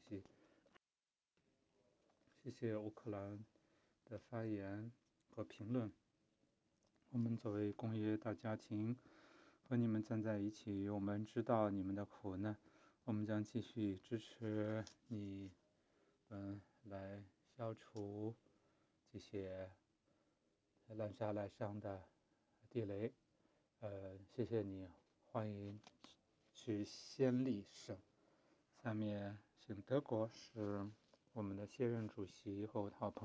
席，谢谢乌克兰的发言和评论。我们作为工业大家庭和你们站在一起，我们知道你们的苦难，我们将继续支持你们来消除这些滥杀滥伤的地雷。谢谢你，欢迎去先例省。下面请德国是我们的现任主席和我的好朋友。